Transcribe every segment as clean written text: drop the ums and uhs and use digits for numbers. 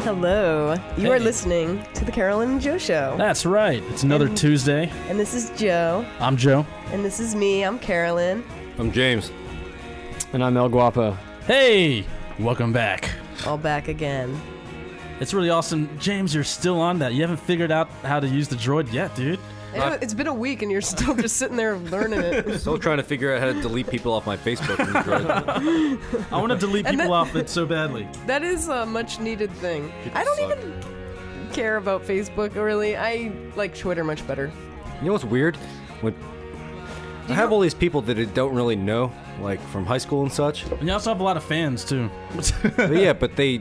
Hello. You are listening to the Carolyn and Joe Show. That's right. It's another Tuesday. And this is Joe. I'm Joe. And this is me. I'm Carolyn. I'm James. And I'm El Guapo. Hey! Welcome back. All back again. It's really awesome. James, you're still on that. You haven't figured out how to use the droid yet, dude. It's been a week and you're still just sitting there learning it. Still trying to figure out how to delete people off my Facebook. I want to delete people off it so badly. That is a much needed thing. I don't even care about Facebook, really. I like Twitter much better. You know what's weird? When I have all these people that I don't really know, like from high school and such. And you also have a lot of fans, too. But yeah, but they...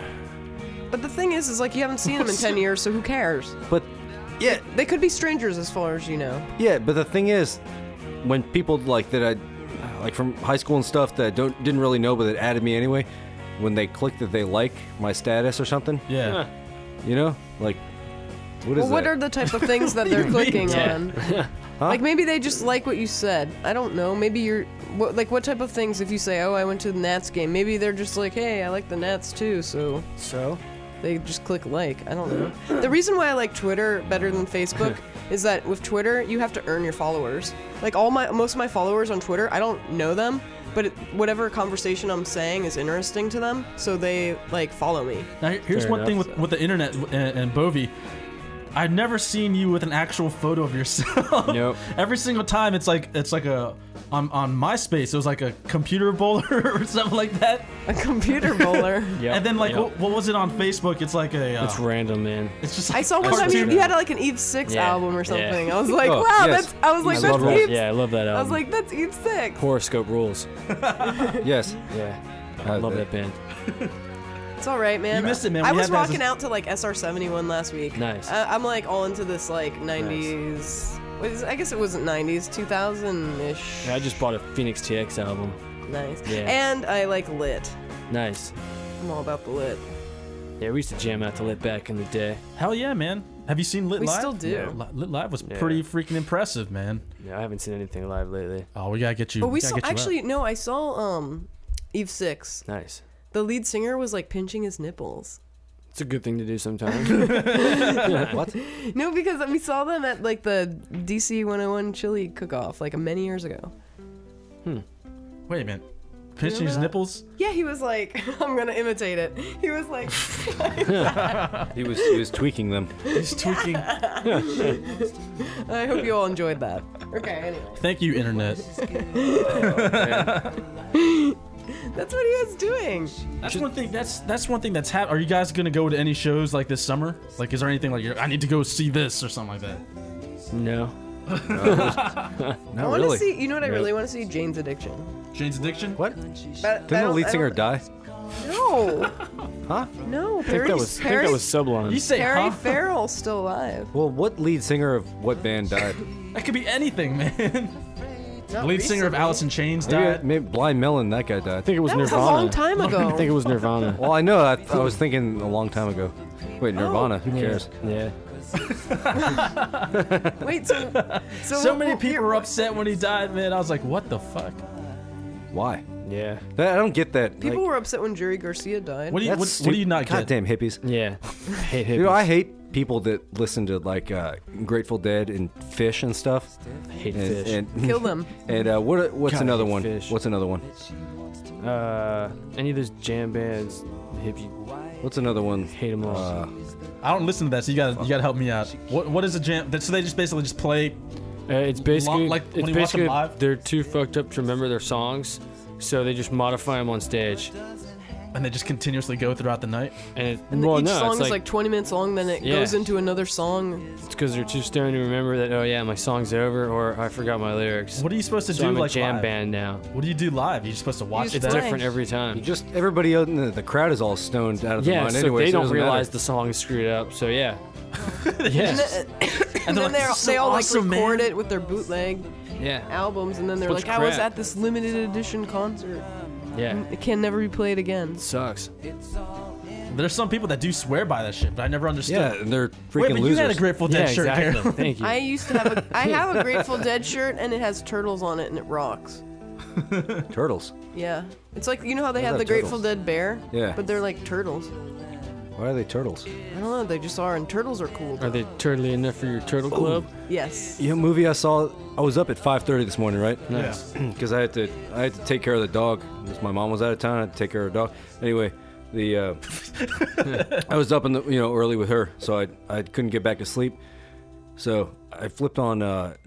But the thing is like you haven't seen them in 10 years, so who cares? But... Yeah, they could be strangers as far as you know. Yeah, but the thing is, when people like that I like from high school and stuff that I didn't really know but that added me anyway, when they click that they like my status or something. Yeah. You know? Like what is that? What are the type of things that they're clicking on? Huh? Like maybe they just like what you said. I don't know. Maybe you're what type of things if you say, "Oh, I went to the Nats game." Maybe they're just like, "Hey, I like the Nats too." So they just click like. I don't know. The reason why I like Twitter better than Facebook is that with Twitter, you have to earn your followers. Like most of my followers on Twitter, I don't know them, but whatever conversation I'm saying is interesting to them, so they like follow me. Now, here's one thing with the internet and Bovie. I've never seen you with an actual photo of yourself. Nope. Every single time it's like a on MySpace it was like a computer bowler or something like that. A computer bowler. Yeah. And then like what was it on Facebook? It's like a it's random, man. It's just I saw one time you had like an Eve 6 album or something. I was like, wow, yes. I was like, that's Eve. Yeah, I love that album. I was like, that's Eve 6. Horoscope rules. Yes. Yeah. I love that band. It's all right, man. You missed it, man. I We was had that as rocking out to like SR-71 last week. Nice. I'm like all into this like 90s. I guess it wasn't 90s, 2000-ish. Yeah, I just bought a Phoenix TX album. Nice. Yeah. And I like Lit. Nice. I'm all about the Lit. Yeah, we used to jam out to Lit back in the day. Hell yeah, man. Have you seen Lit We Live? still do. Yeah. Lit Live was pretty freaking impressive, man. Yeah, I haven't seen anything live lately. Oh, we gotta get you. But we gotta saw get you actually up. no, I saw Eve 6. Nice. The lead singer was like pinching his nipples. It's a good thing to do sometimes. What? No, because we saw them at like the DC 101 chili cook-off like many years ago. Wait a minute. Pinching his nipples? Yeah, he was like, I'm gonna imitate it. He was like, He was tweaking them. He's tweaking. I hope you all enjoyed that. Okay, anyway. Thank you, internet. That's what he was doing. That's one thing. That's one thing that's happened. Are you guys gonna go to any shows like this summer? Like, is there anything like I need to go see this or something like that? No. I want to really. see, you know what I really want to see? Jane's Addiction. Jane's Addiction? What? But Didn't the lead singer die? No. Huh? No, I think that was Sublime. You say Perry huh? Farrell's still alive. Well, what lead singer of what band died? That could be anything, man. Not Lead singer of recently. Alice in Chains died. Maybe Blind Melon, that guy died. I think it was That was a Nirvana. long time ago. I think it was Nirvana. Well, I know. I was thinking a long time ago. Wait, Nirvana? Who cares? Yeah. Wait, So many people were upset when he died, man. I was like, what the fuck? Why? Yeah. I don't get that. People Like, were upset when Jerry Garcia died. What do you that's what do you not get? Goddamn hippies. Yeah. Hate hippies. You know, I hate people that listen to like Grateful Dead and Fish and stuff. hate And, fish. and Kill them. And what's God, I another hate one? Fish. What's another one? Any of those jam bands, hippie, What's another one? hate them all. I don't listen to that, so you gotta help me out. What is a jam? So they just basically just play. It's basically like when you watch them live? they're too fucked up to remember their songs, so they just modify them on stage. And they just continuously go throughout the night. And And each song is like 20 minutes long, then it goes into another song. it's because they're too stoned to remember that. Oh yeah, my song's over, or I forgot my lyrics. What are you supposed to so do I'm a like jam live? band now. What do you do live? You're supposed to watch You it. just It's play. different every time. Just everybody out in the crowd is all stoned out of their Yeah, mind so anyway. they so it don't doesn't realize matter. the song is screwed up. So yeah. And Yes. then like, "This is so they all like awesome, record man." it with their bootleg Yeah. albums, and then they're Bunch like, of I was crap. at this limited edition concert. Yeah. It can never be played again. Sucks. There's some people that do swear by that shit, but I never understood. Yeah, and they're freaking Wait, but losers. you had a Grateful Dead Yeah, shirt, exactly. Carol. Thank you. I used to have I have a Grateful Dead shirt, and it has turtles on it, and it rocks. Turtles. Yeah. It's like, you know how they What have the about Grateful turtles? Dead bear? Yeah. But they're like turtles. Why are they turtles? I don't know. They just are, and turtles are cool. Are they turtly enough for your turtle club? Yes. Yeah, movie I saw. I was up at 5:30 this morning, right? Nice. Because I had to take care of the dog. Because my mom was out of town. I had to take care of the dog. Anyway, I was up in the early with her, so I couldn't get back to sleep. So I flipped on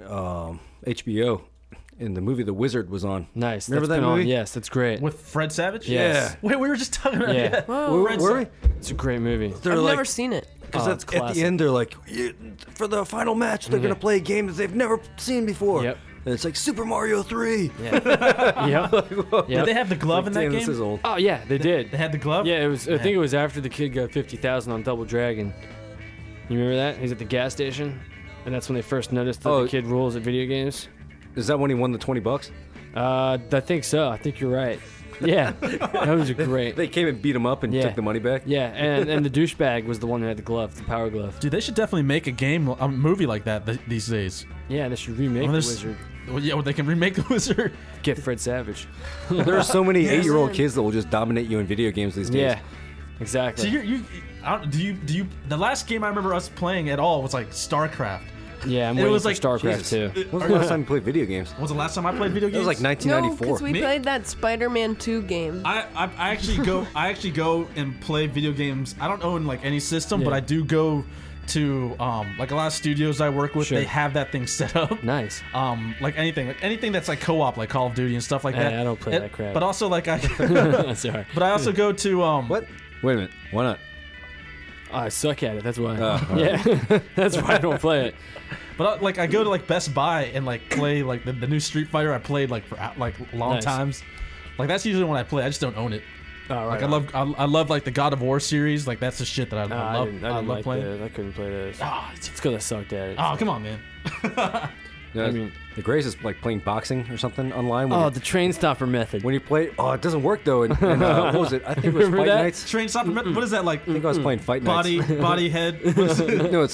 HBO, and the movie The Wizard was on. Nice. Remember That's that been on. movie? Yes, that's great. With Fred Savage? Yes. Wait, we were just talking about Yeah. Whoa. Were we? It's a great movie. They're I've like, never seen it. Because Oh, it's at the classic. end, they're like, for the final match, they're going to play a game that they've never seen before. Yep. And it's like Super Mario 3. Yeah. Yep. Did they have the glove in that Damn, game? this is old. Oh yeah, they did. They had the glove? Yeah, it was. I think it was after the kid got 50,000 on Double Dragon. You remember that? He's at the gas station, and that's when they first noticed that Oh. the kid rules at video games. Is that when he won the $20? I think so. I think you're right. Yeah, that was great. They came and beat him up and Yeah. took the money back? Yeah, and the douchebag was the one who had the glove, the power glove. Dude, they should definitely make a movie like that these days. Yeah, they should remake Well, the there's- Wizard. Well, yeah, well, they can remake the Wizard. Get Fred Savage. There are so many 8-year-old man. kids that will just dominate you in video games these days. Yeah, So exactly. do you? The last game I remember us playing at all was like StarCraft. Yeah, I'm It waiting was for like- StarCraft Jesus. too. When was the last time you played video games? When was the last time I played video It games? was like No, 1994. because we Me? played that Spider-Man 2 game. I actually go and play video games. I don't own like any system, but Yeah. I do go to like a lot of studios I work with. Sure. They have that thing set up. Nice. Like anything that's like co-op, like Call of Duty and stuff like that. I don't play that crap. But also like Sorry. but I also go to What? Wait a minute. Why not? I suck at it. That's why. Oh, Yeah, that's why I don't play it. But like I go to like Best Buy and like play like the new Street Fighter I played like for like long Nice. times. Like that's usually when I play. I just don't own it. Oh, right. Like I love like the God of War series. Like that's the shit that I I love. didn't, I I didn't love like playing. those. I couldn't play those. Ah, It's because I sucked at it. oh, come on, man. Yeah, I mean- the greatest is like playing boxing or something online. When Oh, you, the train stopper method. when you play, oh, it doesn't work though. And what was it? I think it was Remember Fight that? Nights. Train stopper. What is that like? I think I was playing Fight Nights. Body head. What is it? No, it's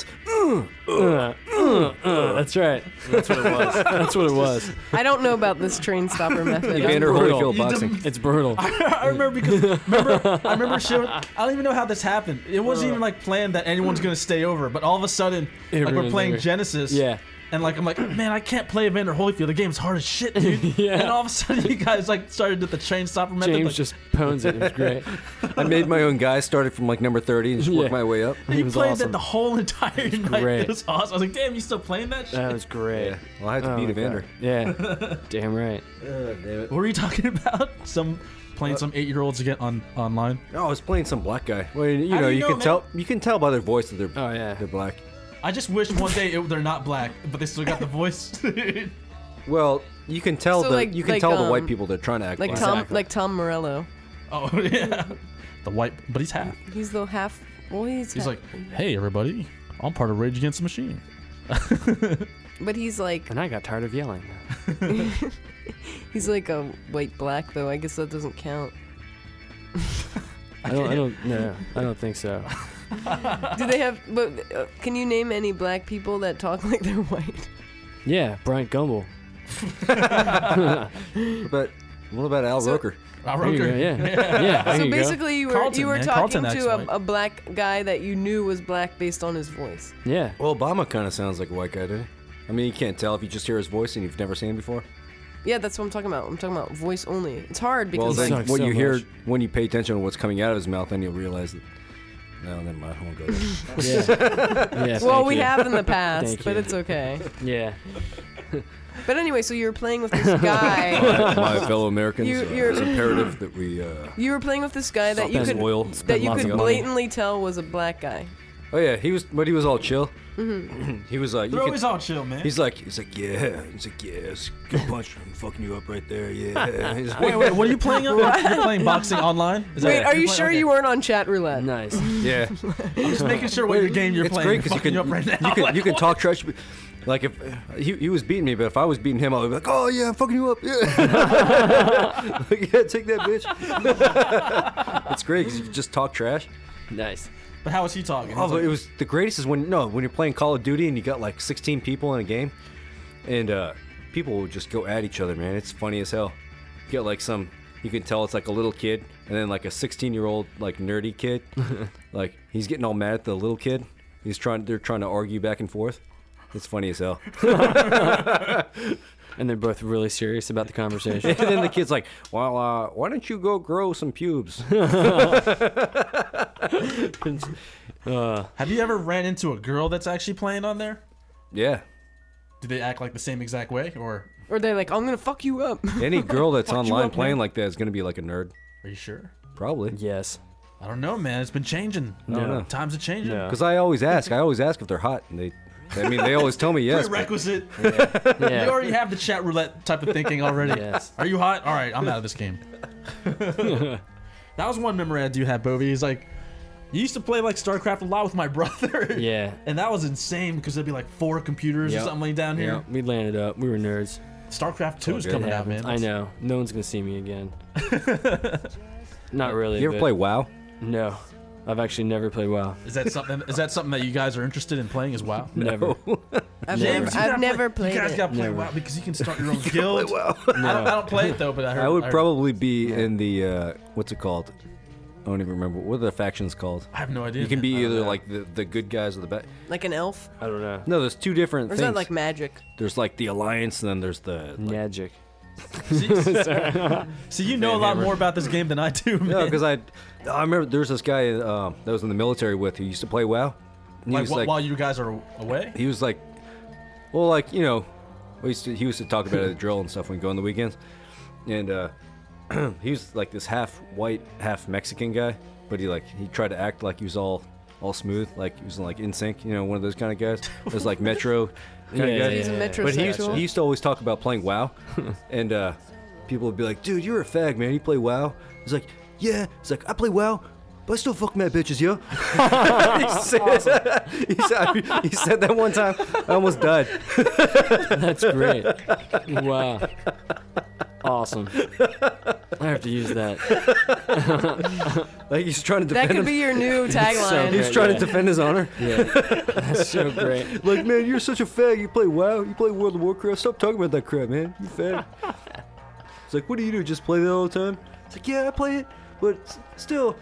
That's right. That's what it was. That's what it was. I don't know about this train stopper method. Evander brutal. Holyfield You boxing. It's brutal. I remember because I remember showing. I don't even know how this happened. It wasn't even like planned that anyone's gonna stay over. But all of a sudden, like we're Everyone's playing over. Genesis. Yeah. And like I'm like, man, I can't play Evander Holyfield. The game's hard as shit, dude. Yeah. And all of a sudden, you guys like started with the train stopper method. James like, just pones it. It was great. I made my own guy. Started from like number 30 and just worked Yeah. my way up. he It was played awesome. that the whole entire night. great. It was awesome. I was like, damn, you still playing that shit? That was great. Yeah. Well, I had to Oh beat my Evander. God. Yeah. Damn right. What were you talking about? Playing some 8-year-olds again online. Oh, I was playing some black guy. Well, you How know, do you you know, can man? tell. You can tell by their voice that they're Oh yeah. they're black. I just wish one day they're not black, but they still got the voice. Well, you can tell So, the like- you can like, tell the white um, people they're trying to act Like black. Tom Morello. Oh yeah, the white, but he's half. He's the half. Well, he's He's half, like, hey everybody, I'm part of Rage Against the Machine. but he's like And I got tired of yelling. he's like a white black though. I guess that doesn't count. I don't think so. Do they have? But can you name any black people that talk like they're white? Yeah, Bryant Gumbel. But what about Al So- Roker? Al There you Roker. go, yeah. Yeah. there So you go. basically, you were Carlton, man. talking Carlton acts to white. a black guy that you knew was black based on his voice. Yeah. Well, Obama kind of sounds like a white guy, doesn't he? I mean, you can't tell if you just hear his voice and you've never seen him before. Yeah, that's what I'm talking about. I'm talking about voice only. It's hard Well, because then sucks when so you hear much. when you pay attention to what's coming out of his mouth, then you'll realize that. No, never mind. I won't go there. Yeah. Yeah. well, thank we you. have in the past, Thank but you. it's okay. Yeah. But anyway, so you were playing with this guy. My fellow Americans, you're- it's imperative that we. You were playing with this guy that you Spend could oil. that you lots could of money. blatantly tell was a black guy. Oh yeah, he was, but he was all chill. He was like, They're always all chill, man. he's like, yeah, yes, good punch, I'm fucking you up right there, yeah. He's like, Wait, what are you playing? You're playing boxing online? Is Wait, are you you're sure playing- you weren't on chat roulette? Nice. yeah. I'm just making sure what your game you're It's playing. great because you fucking can, up right now. you can talk trash. Like if he was beating me, but if I was beating him, I would be like, oh yeah, I'm fucking you up, yeah. Like, yeah, take that, bitch. It's great because you can just talk trash. Nice. But how was he talking? Oh, but it was the greatest is when you're playing Call of Duty and you got like 16 people in a game, and people will just go at each other, man. It's funny as hell. You get like you can tell it's like a little kid, and then like a 16-year-old like nerdy kid, like he's getting all mad at the little kid. They're trying to argue back and forth. It's funny as hell. And they're both really serious about the conversation. And then the kid's like, well, why don't you go grow some pubes? Have you ever ran into a girl that's actually playing on there? Yeah. Do they act like the same exact way, or Or they're like, I'm gonna fuck you up. Any girl that's Fuck you online up, playing man. like that is going to be like a nerd. are you sure? Probably. Yes. I don't know, man. It's been changing. I don't know. Times are changing. No. Because I always ask if they're hot. And they always tell me yes. but- Prerequisite. Yeah. You already have the chat roulette type of thinking already. Yes. Are you hot? All right, I'm out of this game. That was one memory I do have, Bovey. He's like, you used to play like StarCraft a lot with my brother. Yeah. And that was insane because there'd be like 4 computers or Yep. something like down here. We landed up. We were nerds. StarCraft 2 is good. coming It out, happens. man. I know. No one's gonna see me again. Not really. You ever but- play WoW? No. I've actually never played WoW. Is that something that you guys are interested in playing as well? Never. I've Never. never played You guys it. got to play Never. WoW because you can start your own guild. WoW. I don't play it though, but I heard. I would heard- probably be in the, what's it called? I don't even remember. What are the factions called? I have no idea. You can be man. either like the good guys or the bad. Like an elf? I don't know. No, there's 2 different Or is things. that like magic? There's like the Alliance, and then there's the... Like, Magic. See, you know a lot more about this game than I do, man. no, because I remember there's this guy that was in the military with who used to play WoW. And he like, was like, while you guys are away. he was like, well, like, you know, he used to talk about it at the drill and stuff when we go on the weekends. And he was like this half white, half Mexican guy, but he tried to act like he was all smooth, like he was like in sync, you know, one of those kind of guys. It was like Metro kind of guy. He's a But metrosexual. he used to always talk about playing WoW, and people would be like, "Dude, you're a fag, man. You play WoW?" He's like, "Yeah." He's like, "I play WoW, but I still fuck mad bitches, yo." he said that one time. I almost died. That's great. Wow. Awesome. I have to use that. Like he's trying to That defend could be your new So tagline. He's great, trying yeah. to defend his honor. Yeah. That's so great. Like, man, you're such a fag. You play WoW. You play World of Warcraft. Stop talking about that crap, man. You fag. It's like, what do you do? Just play that all the time? It's like, yeah, I play it, but still.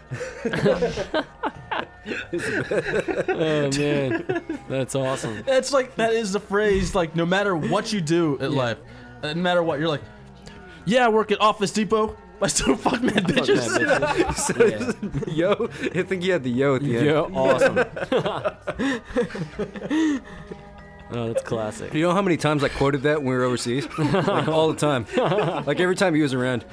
Oh man, that's awesome. It's like that is the phrase. Like no matter what you do in life, no matter what, you're like, yeah, I work at Office Depot. I still fuck mad Fuck bitches. that bitch. Yeah. Yo, I think he had the yo at the end. Yeah, awesome. Oh, that's classic. You know how many times I quoted that when we were overseas? Like, all the time. Like every time he was around.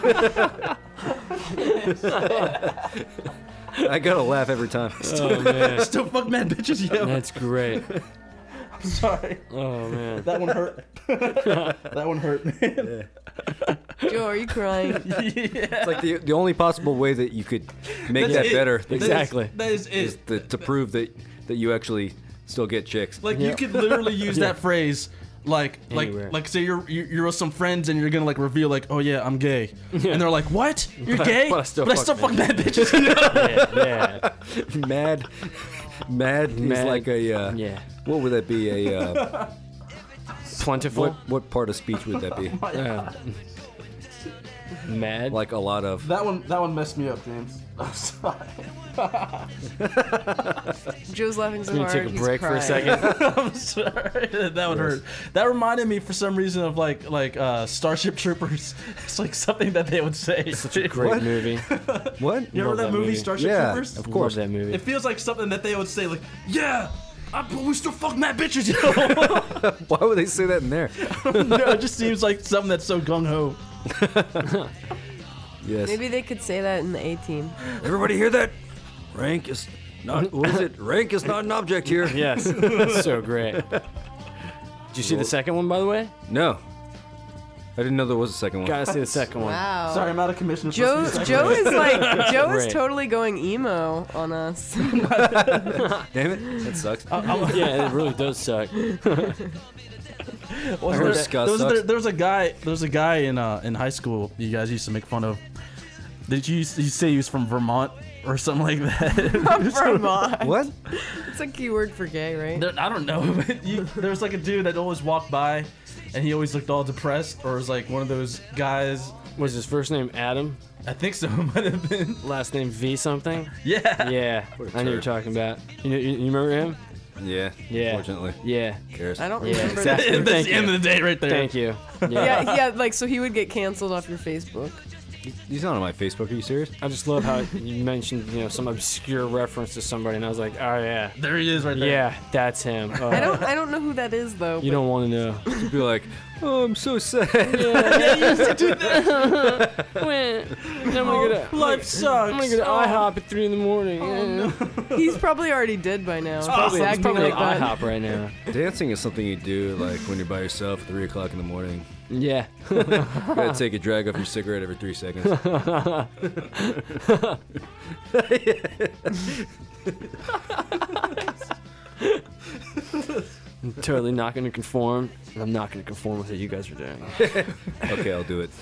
I gotta laugh every time. Oh man, Still fuck mad bitches, yo. that's great. I'm sorry. Oh man. That one hurt. That one hurt, man. Joe, are you crying? It's like the only possible way that you could make That's that it. better Exactly. That is is it. to prove that you actually still get chicks. Like Yeah. you could literally use that phrase, like Anywhere. say you're with some friends and you're gonna like reveal like, oh yeah, I'm gay, and they're like, what? You're gay? But I still fuck fuck mad bitches. Yeah. Mad is Mad. like a Yeah. what would that be? A Plentiful. what part of speech would that be? Mad. Like a lot of That one messed me up, James. I'm sorry. Joe's laughing so Can you hard. take a he's break for a crying. second? I'm sorry. That would hurt. That reminded me for some reason of like Starship Troopers. It's like something that they would say. Such a great What? movie. what? You remember Love that that movie, movie. Starship Yeah, Troopers? of course. Love that movie. It feels like something that they would say, like, yeah, we still fuck mad bitches, yo. Why would they say that in there? No, it just seems like something that's so gung ho. Yes. Maybe they could say that in the A team. Everybody hear that? Rank is not. What is it? Rank is not an object here. Yes. So great. Did you see the second one, by the way? No. I didn't know there was a second one. Gotta see the second one. Wow. Sorry, I'm out of commission. for Joe listening to Joe is like Joe is Great. totally going emo on us. Damn it. That sucks. Yeah, it really does suck. Wasn't heard there- ska there was- sucks. there was a guy in high school you guys used to make fun of. Did you say he was from Vermont or something like that? Vermont. What? It's a keyword for gay, right? I don't know. But there was like a dude that always walked by, and he always looked all depressed, or was like one of those guys Was his first name Adam? I think so. Might have been. Last name V something? Yeah. Yeah, What a I know you're turd. talking about. You remember him? Yeah. Yeah. Unfortunately. Yeah. Who cares? I don't Yeah, remember exactly. that. That's Thank the end you. of the day right there. Thank you. Yeah, like so he would get canceled off your Facebook. He's not on my Facebook. Are you serious? I just love how you mentioned, some obscure reference to somebody, and I was like, oh yeah, There he is right there. yeah, that's him. I don't know who that is though. You don't want to know. He'd be like, oh, I'm so sad. Yeah, you used to do that. I'm gonna go Life sucks. I'm gonna go to IHOP at 3 in the morning. but he's probably already dead by now. He's He's acting probably like at that. IHOP right now. Dancing is something you do like when you're by yourself at 3 o'clock in the morning. Yeah. You gotta take a drag off your cigarette every 3 seconds. I'm totally not gonna conform, and I'm not gonna conform with what you guys are doing. Okay, I'll do it.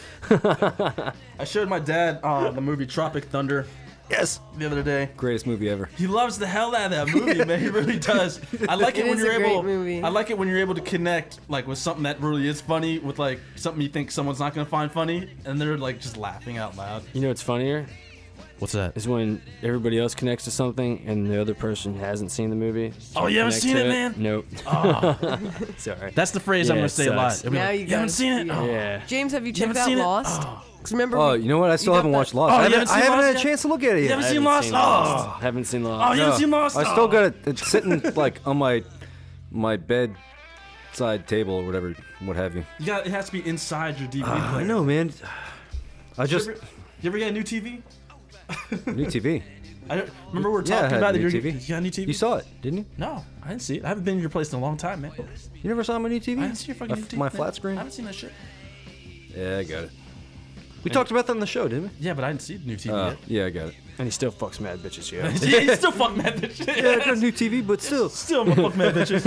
I showed my dad the movie Tropic Thunder. Yes. The other day. Greatest movie ever. He loves the hell out of that movie, man. He really does. I like it, It when is you're a great able. movie. I like it when you're able to connect like with something that really is funny with like something you think someone's not gonna find funny, and they're like just laughing out loud. You know what's funnier? What's that? Is when everybody else connects to something and the other person hasn't seen the movie. Oh, you haven't Connect seen to it, man? Nope. Oh, Sorry. that's the phrase I'm Yeah, gonna it say a lot. sucks. It'll be Now like, you you haven't gotta seen it? see Oh. Yeah. James, have you haven't checked out seen it? Lost? Oh. 'Cause remember, Oh, you know what? I still got haven't that- watched Lost. Oh, I you haven't, haven't I seen haven't Lost had a yet? chance to look at it You yet. haven't I seen haven't Lost? seen Oh. Lost. Haven't seen Lost. Oh, you haven't seen Lost? I still Oh. got it. It's sitting like on my bedside table or whatever, what have you. You got. It has to be inside your DVD I player. know, man. I just You ever get a new TV? new TV. I don't, remember we were Yeah, I talking had about a it. new You TV. got a new TV? You saw it, didn't you? No, I didn't see it. I haven't been in your place in a long time, man. You never saw my new TV? I didn't see your fucking new TV. My man. flat screen. I haven't seen that shit. Yeah, I got it. We talked about that on the show, didn't we? Yeah, but I didn't see the new TV Yeah, I got it. And he still fucks mad bitches, yeah. yet. Yeah, you still fuck mad bitch. Yeah, I got a new TV, but still. Still, I'm a fuck mad bitches.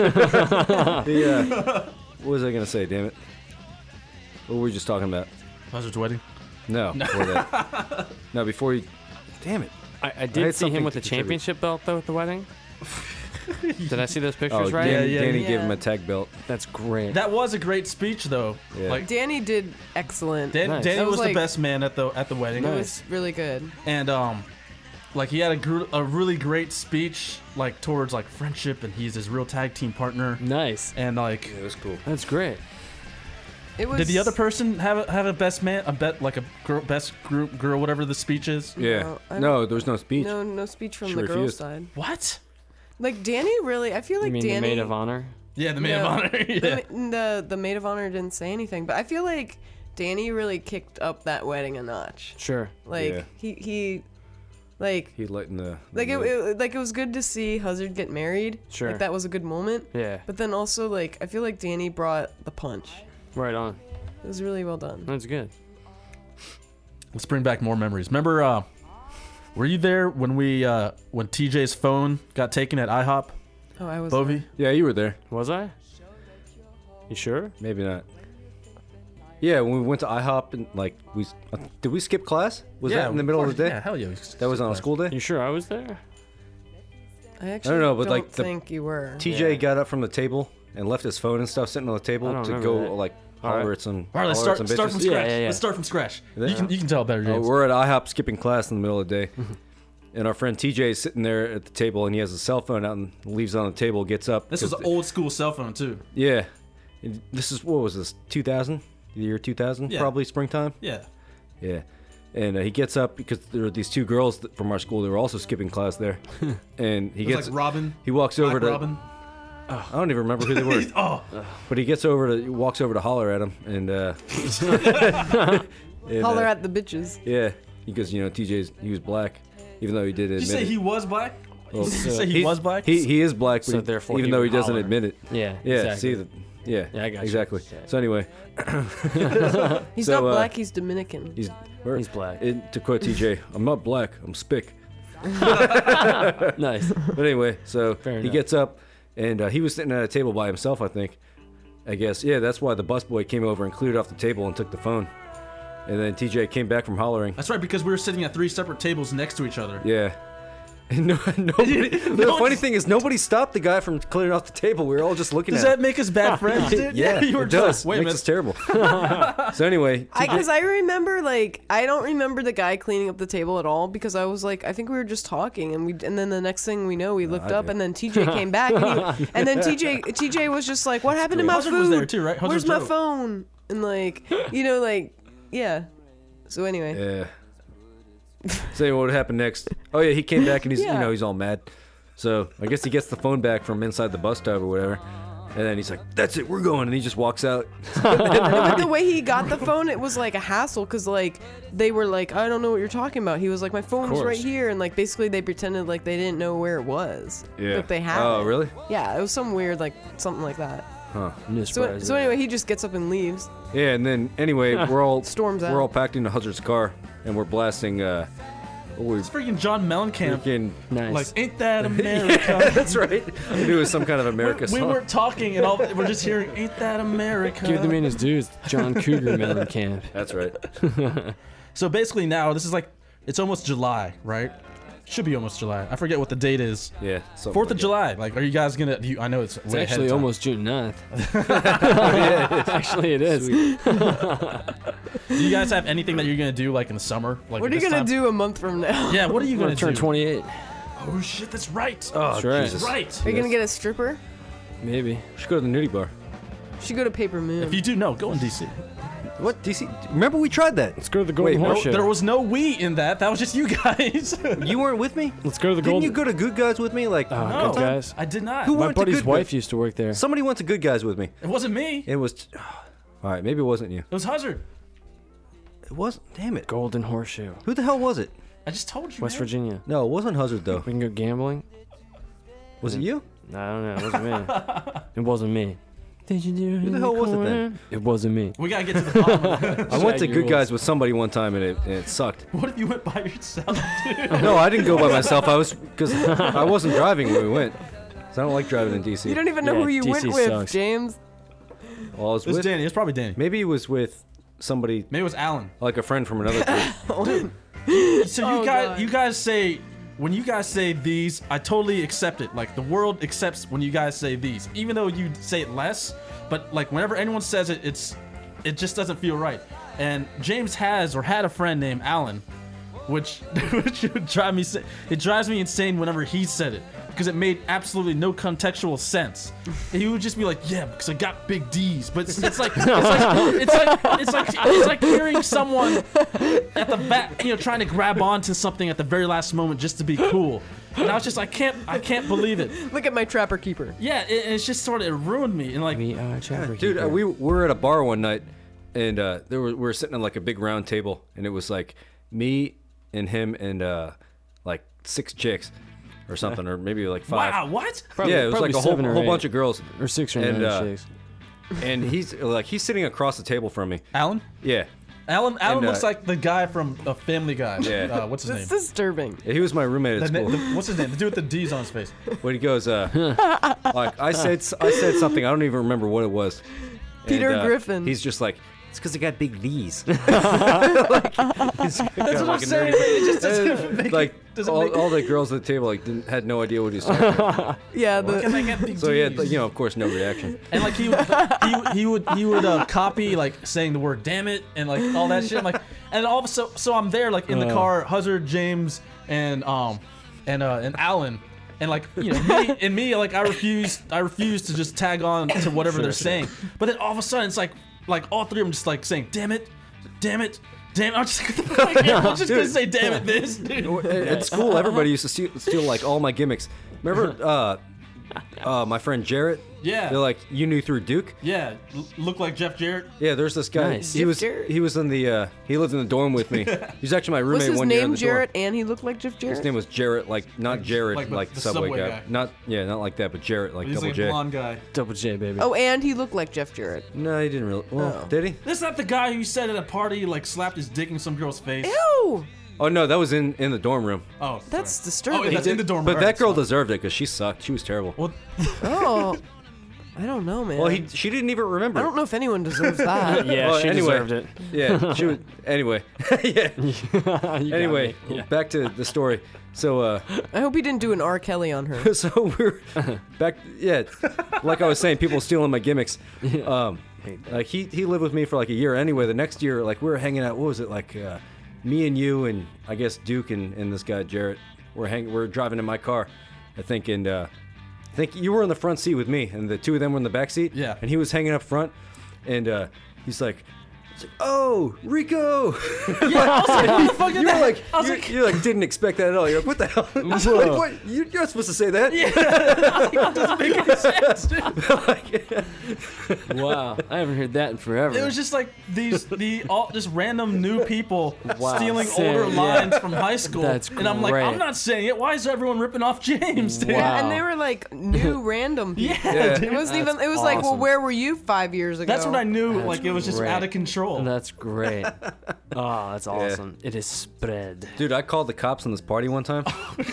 Yeah. What was I gonna say? Damn it. What were we just talking about? Buzzard's wedding. No, before that. No, before you. Damn it. I had did see him something with to the contribute. championship belt, though, at the wedding. Did I see those pictures Oh, right? Danny, Yeah, Danny yeah. gave him a tag belt. That's great. That was a great speech, though. Yeah. Like Danny did excellent. Nice. Danny That was was the like- best man at the wedding, It Nice. was really good. and like he had a really great speech like towards like friendship, and he's his real tag team partner, Nice. and like. It was cool. That's great. It was. Did the other person have a best man, like a girl, best group girl, whatever the speech is? Yeah. I No, there was no speech. No speech from She the girl's refused. side. What? Like Danny really, I feel like You mean Danny. the maid of honor? Yeah, the maid No. of honor. Yeah. The maid of honor didn't say anything, but I feel like Danny really kicked up that wedding a notch. Sure. Like Yeah. he like He lightened the. like it was good to see Huzzard get married. Sure. Like that was a good moment. Yeah. But then also like I feel like Danny brought the punch. Right on. It was really well done. That's good. Let's bring back more memories. Remember, were you there when when TJ's phone got taken at IHOP, Oh, I was. Bovey? Yeah, you were there. Was I? You sure? Maybe not. Yeah, when we went to IHOP and like did we skip class? Was that in the middle of the day? Yeah, hell yeah. That was on a school day. You sure I was there? I actually know, but, like, the- think you were. TJ Yeah. got up from the table and left his phone and stuff sitting on the I table don't to remember go that. like All holler right. at some. All right, let's holler start at some from bitches. Yeah, scratch. yeah, yeah. Let's start from scratch. Yeah. You can tell better, James. We're at IHOP skipping class in the middle of the day, and our friend TJ is sitting there at the table, and he has a cell phone out and leaves it on the table. Gets up. This was an old school cell phone too. Yeah, and this is what was this 2000? The year 2000, Yeah. probably springtime. Yeah. Yeah. And he gets up because there were these two girls from our school that were also skipping class there, and he It was gets like Robin. he walks over Black to Robin. I don't even remember who they were, Oh, but he walks over to holler at him, and, and, Holler at the bitches. yeah, because he was black, even though he did did you admit say it. he was black? Well, Did you say he was black? He is black, but So therefore even he though would he doesn't holler. admit it. Yeah. Yeah, Exactly. see that. Yeah, Yeah, I got you. exactly. Yeah. So anyway, He's So, not black. He's Dominican. he's black. To quote TJ, I'm not black, I'm spick. Nice. But anyway, so Fair he enough. gets up, and he was sitting at a table by himself, I think. I guess, yeah, that's why the busboy came over and cleared off the table and took the phone. And then TJ came back from hollering. That's right, because we were sitting at 3 separate tables next to each other. Yeah. And nobody. The funny thing is, nobody stopped the guy from clearing off the table. We were all just looking Does at that make us bad friends, dude? Yeah, you were it does. just, wait a Makes minute. us terrible. So anyway, Because I remember, like, I don't remember the guy cleaning up the table at all because I was like, I think we were just talking, and then the next thing we know, we looked I up, do. and then TJ came back, and then TJ was just like, what happened to my Hazard food? was there too, right? Where's Hazard's my dope. phone? And like, yeah. So anyway, yeah. So anyway, what happened next? Oh yeah, he came back and he's Yeah. he's all mad. So I guess he gets the phone back from inside the bus stop or whatever, and then he's like, "That's it, we're going," and he just walks out. but the way he got the phone, it was like a hassle because like they were like, I don't know what you're talking about. He was like, my phone's course. right here, and like basically they pretended like they didn't know where it was. But they had. Oh it. really? Yeah, it was some weird like something like that. Huh. So anyway, he just gets up and leaves. Yeah, and then anyway, we're all Storms out. we're all packed into Hazard's car, and we're blasting. It's freaking John Mellencamp. Freaking. Nice. Like, ain't that America? That's right. I knew it was some kind of America we song. weren't talking, and all we're just hearing, ain't that America? Give the man his dues. John Cougar Mellencamp. That's right. So basically now, this is like, it's almost July, right? Should be almost July. I forget what the date is. Yeah. something 4th like of that. July. Like, are you guys gonna? I know it's It's way ahead actually of time. almost June 9th. Actually, it is. Do you guys have anything that you're gonna do like in the summer? Like What are you this gonna time? do a month from now? Yeah, what are you I'm gonna gonna turn do? 28. Oh shit, that's right. Oh That's right. Jesus. Right. Are you gonna get a stripper? Maybe. We should go to the nudie bar. You should go to Paper Moon. If you do, no, go in DC. What DC? Remember we tried that? Let's go to the Golden Wait, Horse no, Show. There was no we in that. That was just you guys. You weren't with me. Let's go to the Didn't Golden. you go to Good Guys with me? Like Oh, No. good guys. I did not. Who My went to buddy's Good wife Guys? used to work there. Somebody went to Good Guys with me. It wasn't me. It was. All right, maybe it wasn't you. It was Hazard. It wasn't. Damn it. Golden Horse Show. Who the hell was it? I just told you. West man. Virginia. No, it wasn't Hazard though. We can go gambling. Was it you? I don't know. It wasn't me. It wasn't me. Did you do? Who the hell was it then? It wasn't me. We gotta get to the bottom of it. I went to Shaggy Good rules. Guys with somebody one time and it sucked. What if you went by yourself, dude? No, I didn't go by myself. I was because I wasn't driving when we went. 'Cause I don't like driving in DC. You don't even know Yeah, who you DC went with, sucks. James. Well, I was It was with. Danny. It's probably Danny. Maybe it was with somebody Maybe it was Alan. like a friend from another group. So Oh, God. you guys say, when you guys say these, I totally accept it. Like the world accepts when you guys say these, even though you say it less. But like whenever anyone says it, it just doesn't feel right. And James has or had a friend named Alan, which would drive me. It drives me insane whenever he said it because it made absolutely no contextual sense. He would just be like, "Yeah, because I got big D's," but it's like hearing someone at the back, trying to grab onto something at the very last moment just to be cool. And I was just, I can't believe it. Look at my Trapper Keeper. Yeah, it's just sort of, it ruined me. And like, We are Trapper Dude, Keeper. we were at a bar one night, and we were sitting at like a big round table, and it was like me and him and like 6 chicks or something, or maybe like 5. wow, what? Probably- Yeah, it was probably like a whole 7 or whole 8. bunch of girls, Or 6 or and, 9 chicks. and he's sitting across the table from me. Alan? Yeah, Alan And, looks like the guy from a Family Guy. Yeah. What's his This is name? disturbing. he was my roommate at school. What's his name? The dude with the D's on his face. When he goes, like I said something, I don't even remember what it was. Peter Griffin. He's just like, it's because I got big D's. That's That's what I'm saying. It just doesn't make like doesn't make all the girls at the table like had no idea what he was talking about. Yeah, Can I get big So he had, D's? of course, no reaction. And like he would copy like saying the word "damn it" and like all that shit. I'm like, and all of a so I'm there like in the car, Hazard, James, and Alan, and like me like I refuse to just tag on to whatever they're saying. But then all of a sudden it's like all 3 of them just like saying "damn it, damn it." Damn, I'm just, I'm just gonna say "damn it" this, dude. At school, everybody used to steal like all my gimmicks. Remember my friend Jarrett? Yeah. They're like, you knew through Duke? Yeah, look like Jeff Jarrett. Yeah, there's this guy. Nice. He was Jarrett? he was in the he lived in the dorm with me. He's actually my was roommate his one year in name the dorm. Jarrett and he looked like Jeff Jarrett? His name was Jarrett, like not Jared, like like the Subway, Subway guy. guy. Not like that, but Jarrett, like He's double like a J. blonde guy. Double J, baby. Oh, and he looked like Jeff Jarrett. No, he didn't really. Well, Oh. did he? That's not the guy who said at a party like slapped his dick in some girl's face. Ew! Oh no, that was in the dorm room. Oh, That's sorry. disturbing. Oh, that's in the dorm. But room. that girl deserved it because she sucked. She was terrible. Well, Oh. I don't know, man. Well, she didn't even remember. I don't know if anyone deserves that. Yeah, Well, she anyway. deserved it. Yeah, she was. Anyway, yeah. You got Anyway, me. Yeah. back to the story. So, I hope he didn't do an R. Kelly on her. so we're back. Yeah, like I was saying, people stealing my gimmicks. Like he lived with me for like a year. Anyway, the next year, like we were hanging out. What was it like? Me and you and I guess Duke and this guy Jarrett. We're driving in my car, I think, and I think you were in the front seat with me, and the two of them were in the back seat. Yeah. And he was hanging up front, and he's like, "Oh, Rico!" Yeah, I was like, what the fuck is You were that? like, I was you like didn't expect that at all. You're like, what the hell? I was like, what? You're not supposed to say that. Yeah, that doesn't make any sense, dude. Wow, I haven't heard that in forever. It was just like just random new people Wow. stealing Sam, older yeah. lines from high school. That's and I'm like, great. I'm not saying it. Why is everyone ripping off James, dude? Wow. Yeah, and they were like new random people. Yeah, Yeah. dude. It wasn't even. That's It was like, well, awesome. where were you 5 years ago? That's when I knew That's like it was just great. out of control. That's great. Oh, that's awesome. It is spread. Dude, I called the cops on this party one time.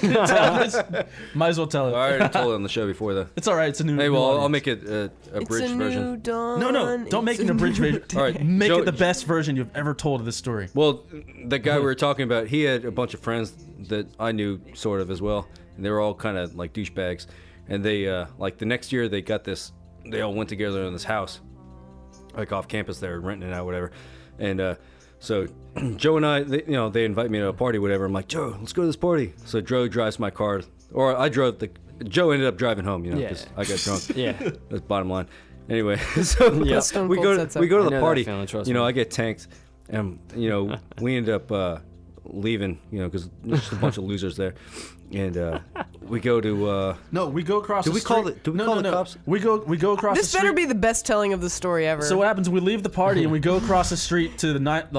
Might as well tell it. I already told it on the show before, though. It's all right. It's a new. Hey, new well, I'll audience. make it a It's bridge a version. new dawn. No, don't make It's it a bridge version. All right, Make Joe- it the best version you've ever told of this story. Well, the guy we were talking about, he had a bunch of friends that I knew sort of as well, and they were all kind of like douchebags. And they, like the next year, they got this. They all went together in this house, like off campus. They were renting it out, whatever. And so Joe and I, they invite me to a party, whatever. I'm like, Joe, let's go to this party. So Joe drives my car, or I drove the. Joe ended up driving home, Yeah. because I got drunk. Yeah. That's bottom line. Anyway, so Yeah. Stone we Cold go said so. we go I to know the that party. feeling, trust You know, me. I get tanked, and we end up leaving. Because there's just a bunch of losers there, and we go to. No, we go across. Do the we call street. the- do we no, call no, the no. cops? We go across. This the street. better be the best telling of the story ever. So what happens? We leave the party and we go across the street to the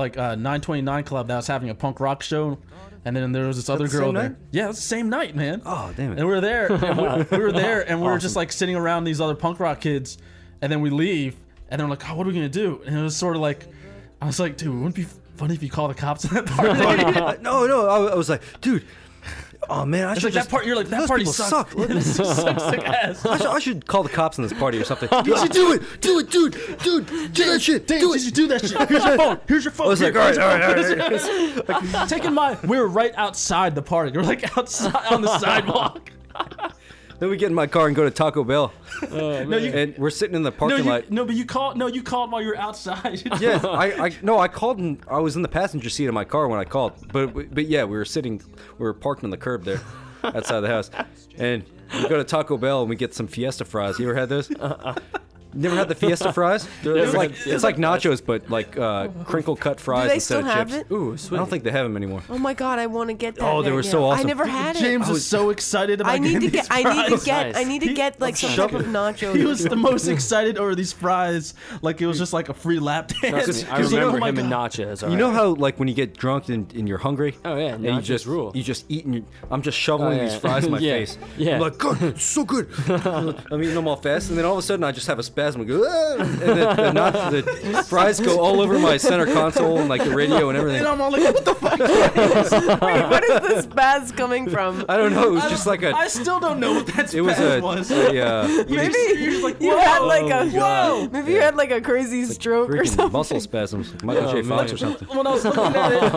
929 club that was having a punk rock show, and then there was this other That's the girl same there. night? Yeah, it was the same night, man. Oh, damn it. And we were there. And we were there, and we were just Awesome. like sitting around these other punk rock kids, and then we leave, and then we're like, oh, what are we gonna do? And it was sort of like, I was like, dude, wouldn't it be funny if you call the cops on that party? No, I was like, dude. Oh man, I It's should like just. that part. You're like that those party people sucks. suck. This sucks sick ass. I should call the cops on this party or something. You should do it, dude, do that shit, Dave, do did it. you do that shit? Here's your phone. Here's your phone. I was like, Here, all here's your right. phone. Like, taking my. We were right outside the party. We were like outside on the sidewalk. Then we get in my car and go to Taco Bell, No, you. and we're sitting in the No, parking lot. but you called. No, you called while you were outside. Yeah, I called and I was in the passenger seat of my car when I called. But yeah, we were parked on the curb there, outside the house, and we go to Taco Bell and we get some Fiesta fries. You ever had those? Never had the Fiesta fries? It's like nachos, but like crinkle cut fries Do they instead still of have chips. it? Ooh, I sweet. don't think they have them anymore. oh my god, I want to get that. Oh, they right were now. so awesome. I never had it. James was so excited about I need getting to these get. I need to fries. get. Nice. I need to get like some type of nachos. He was the most excited over these fries, like it was just like a free lap dance. Trust me, I 'Cause, remember oh my him and God. nachos. You know how like when you get drunk and you're hungry? Oh, yeah, and you nachos just rule. You just eating. I'm just shoveling Oh, yeah. these fries in my Yeah. face. Yeah. I'm like, God, it's so good. I'm eating them all fast, and then all of a sudden I just have a spasm and go, ah! And the fries go all over my center console and like the radio and everything. And I'm all like, what the fuck? Wait, what is this spaz coming from? I don't know. It was just like I a. still don't know what that It was spaz a. was. Maybe You're just like, you whoa. had like a Whoa. Maybe you had like a crazy stroke or Freaking something. muscle spasms, Michael J. Fox man. or something. When I was looking at it,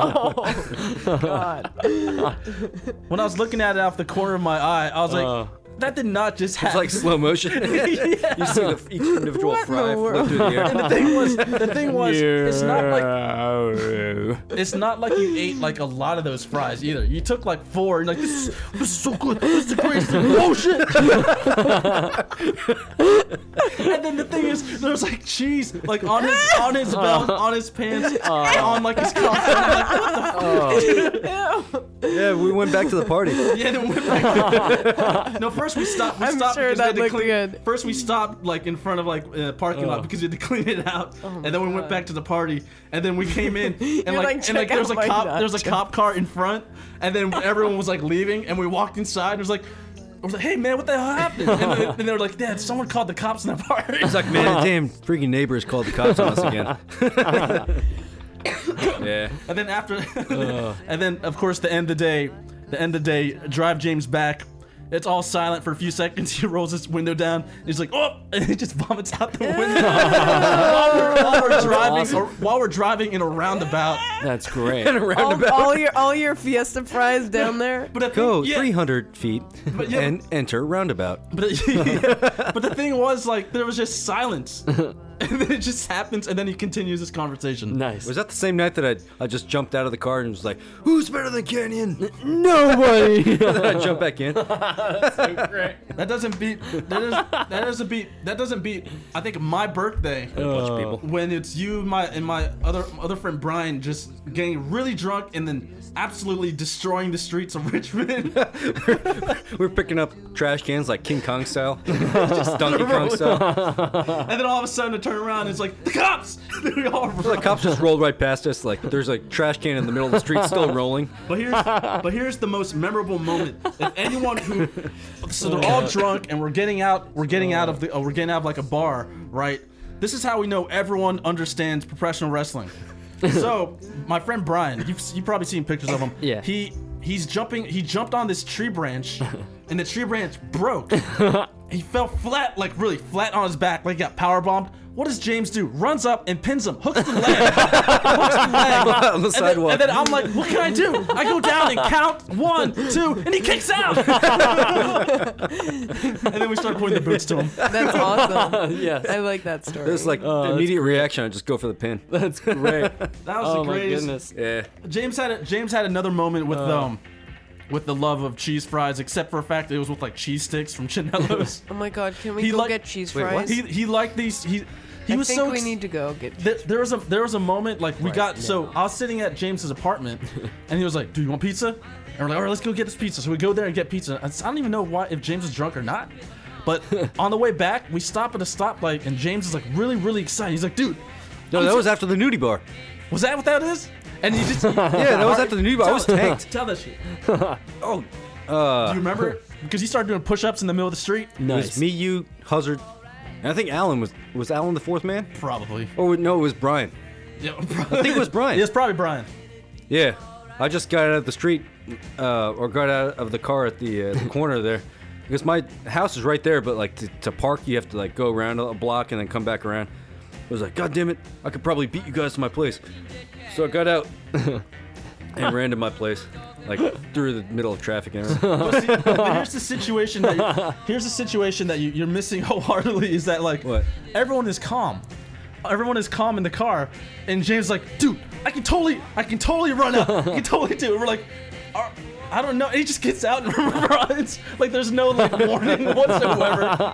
Oh god. when I was looking at it off the corner of my eye, I was like, that did not just It's happen. like slow motion. You see each individual What in fry the float world? through the air. And the thing was, it's not like you ate like a lot of those fries either. You took like 4 and like this is so good. This is the greatest thing. Oh shit! And then the thing is, there's like cheese like on his belt, on his pants, and on like his collar. And I'm like, what the Yeah, we went back to the party. Yeah, then we went back. No, first we stopped. I'm stopped sure because we had that to looked clean. good. First we stopped like in front of like a parking lot because we had to clean it out, and then we went back to the party, and then we came in and You're like like, and "Check like there was a out my cop. There was a nacho." cop car in front, and then everyone was like leaving, and we walked inside. And it was like. I was like, hey man, what the hell happened? And they were like, Dad, someone called the cops in the party. It's like, man, damn freaking neighbors called the cops on us again. Yeah. And then after, and then of course the end of the day, drive James back, It's all silent for a few seconds. He rolls his window down. He's like, oh, and he just vomits out the window while we're driving, awesome. or while we're driving in a roundabout. That's great. All your Fiesta fries down there. But the Go thing, 300 feet yeah. and enter roundabout. But the thing was, like, there was just silence, and then it just happens, and then he continues this conversation. Nice. Was that the same night that I just jumped out of the car and was like, who's better than Canyon? Nobody. Then I jumped back in. That doesn't beat. That doesn't beat. I think my birthday. A bunch of people. When it's you, and my other friend Brian just getting really drunk and then absolutely destroying the streets of Richmond. We're picking up trash cans like King Kong style. Just Donkey Kong style. And then all of a sudden, I turn around and it's like, the cops! We all run. The cops just rolled right past us. Like, there's a trash can in the middle of the street still rolling. But here's the most memorable moment. If anyone who, so they're all drunk and we're getting out of like a bar, right? This is how we know everyone understands professional wrestling. So my friend Brian, you've probably seen pictures of him. Yeah. He jumped on this tree branch, and the tree branch broke. He fell flat, like really flat on his back, like he got power bombed. What does James do? Runs up and pins him, hooks the leg, On the sidewalk. and then I'm like, what can I do? I go down and count 1, 2, and he kicks out. And then we start pointing the boots to him. That's awesome. Yes. I like that story. There's like the immediate reaction. I just go for the pin. That's great. That was Oh the my greatest. goodness. Yeah. James had another moment with the love of cheese fries, except for the fact that it was with like cheese sticks from Chinello's. Oh my God, can we He go like- get cheese Wait, what? fries? He liked these. He I was think so. we need to go get. There was a moment like we got. So I was sitting at James's apartment, and he was like, "Do you want pizza?" And we're like, "All right, let's go get this pizza." So we go there and get pizza. I don't even know if James is drunk or not. But on the way back, we stop at a stoplight, and James is like really, really excited. He's like, "Dude, No, that was after the nudie bar. was that what that is?" And he just Yeah, that was after the nudie bar. I was tanked. Tell that shit. Oh, Do you remember? Because he started doing push-ups in the middle of the street. it was Nice. me, you, Huzzard, and I think Alan was Alan the fourth man? Probably. Or no, it was Brian. Yeah, I think it was Brian. It's probably Brian. Yeah, I just got out of the street, or got out of the car at the corner there, because my house is right there. But like to park, you have to like go around a block and then come back around. I was like, God damn it, I could probably beat you guys to my place. So I got out and ran to my place, like through the middle of traffic and everything. But see, but here's the situation that you're missing wholeheartedly is that like What? everyone is calm. Everyone is calm in the car, and James is like, dude, I can totally run out. I can totally do it. We're like, I don't know. And he just gets out and runs. Like there's no like warning whatsoever.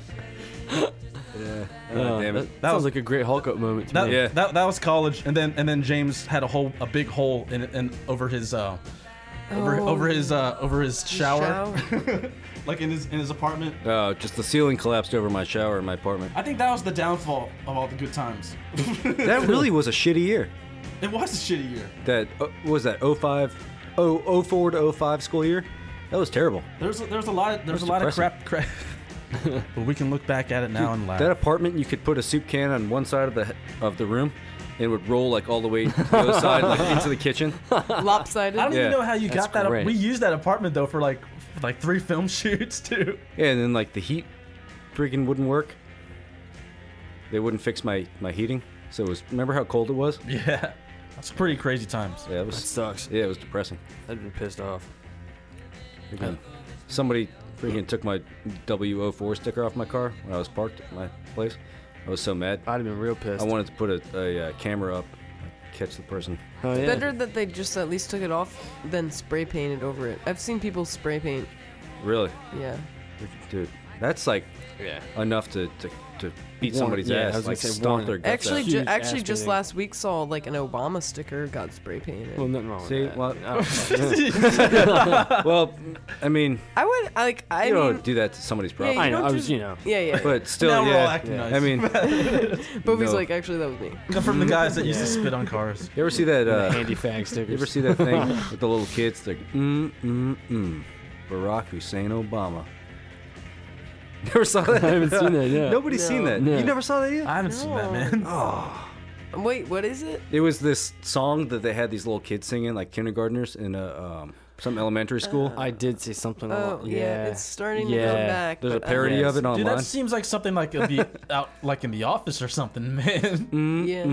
Yeah. Damn it. That sounds like a great Hulk up moment to That, me. Yeah. that was college, and then James had a big hole in over his over his shower. Like in his apartment. Just the ceiling collapsed over my shower in my apartment. I think that was the downfall of all the good times. That really was a shitty year. It was a shitty year. That what was that 04 to 05 school year? That was terrible. There's a lot of depressing. crap. But we can look back at it now and laugh. That apartment, you could put a soup can on one side of the room, and it would roll like all the way to the other side, like into the kitchen. Lopsided. I don't Yeah. even know how you That's got that. great. We used that apartment though for like 3 film shoots too. Yeah, and then like the heat freaking wouldn't work. They wouldn't fix my heating, so it was. Remember how cold it was? Yeah, that's pretty crazy times. Yeah, it That was. sucks. Yeah, it was depressing. I'd been pissed off. Freaking- Somebody freaking took my W04 sticker off my car when I was parked at my place. I was so mad. I'd have been real pissed. I wanted to put a camera up, catch the person. Oh, yeah. Better that they just at least took it off than spray painted over it. I've seen people spray paint. Really, Yeah. dude, that's like Yeah. enough to beat Warn- somebody's yeah, I ass, was like gonna say stomp warn. their guts Actually, out. Huge actually, ass just beating. last week saw like an Obama sticker got spray painted. Well, nothing wrong with See, that. well- I don't- Well, I mean, I would like. I you mean, don't do that to somebody's property. you I know. don't I was, just- you know. yeah. But still, Now we're all yeah. acting nice. I mean, Bovie's no. like, actually, that was me. Come from the guys that used to spit on cars. you ever see that? Handy fag You stickers. ever see that thing with the little kids? They're Barack Hussein Obama. Never saw that. I haven't seen that yet. Nobody's seen that. No. You never saw that either? I haven't seen that, man. Wait, what is it? It was this song that they had these little kids singing, like kindergartners in a some elementary school. I did see something. Oh, yeah. It's starting to Yeah. come back. There's a but, parody of it Dude, online. that seems like something like it'd be out like in The Office or something, man. Yeah.